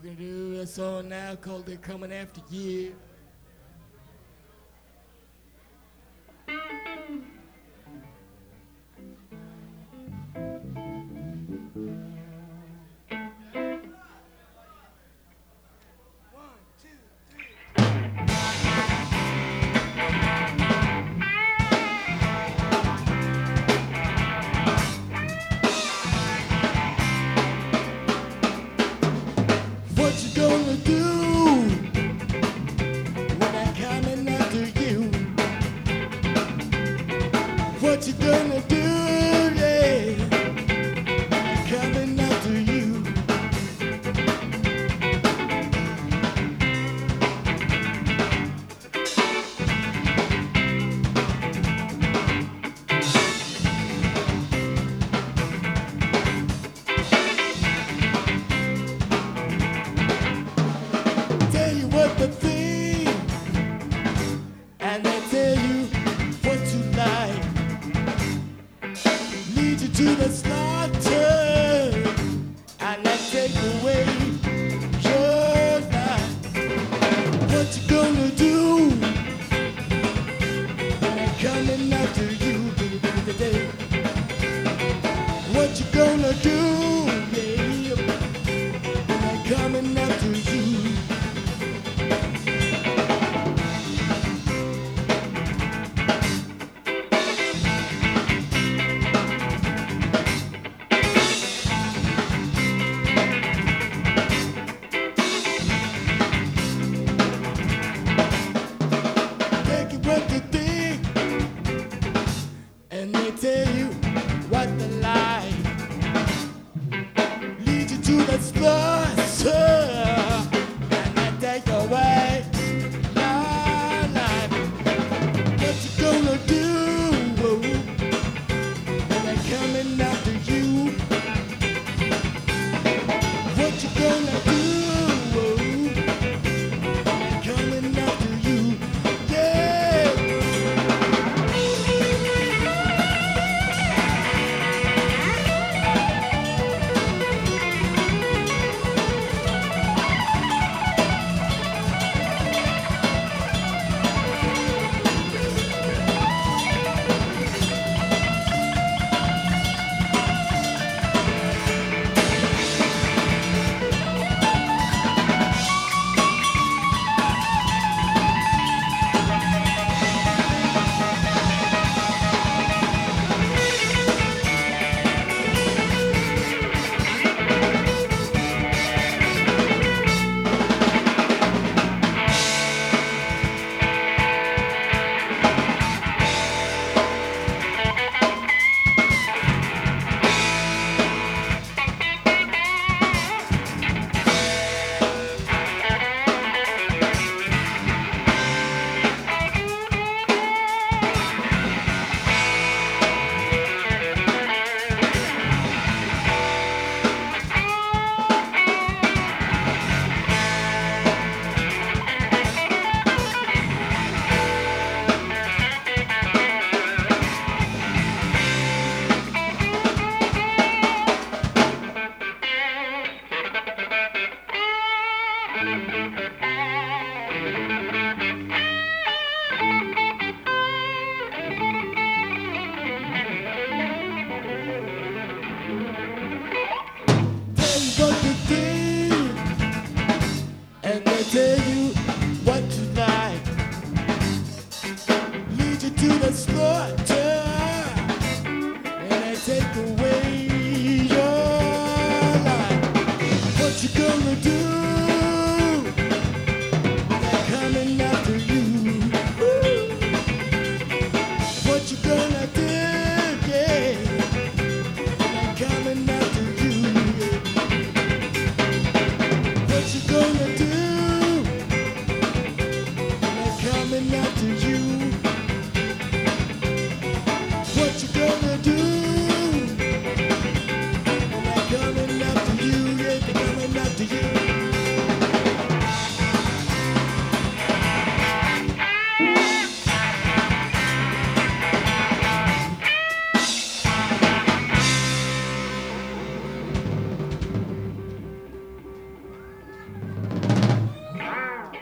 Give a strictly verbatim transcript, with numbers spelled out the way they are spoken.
We're gonna do a song now called "They're Coming After You." What you gonna do when I'm coming after you? What you gonna do, yeah, when I'm coming after you? Tell you what the thing, and they tell you what you like. Lead you to the slaughter, and they take away your life. What you gonna do when they're coming after you, baby, today? What you gonna do, yeah, when they're coming after you? Take it what they think, and they tell you what they like. Lead you to the slaughter, and they take away your life. What you gonna do when they're coming after you? What you gonna do when they're coming after you? Yeah. Tell you what to think, and they tell you what you like. Lead you to the slaughter, and they take away your life. What you gonna do when they're coming after you? What you gonna do, yeah, when they're coming after you? What you gonna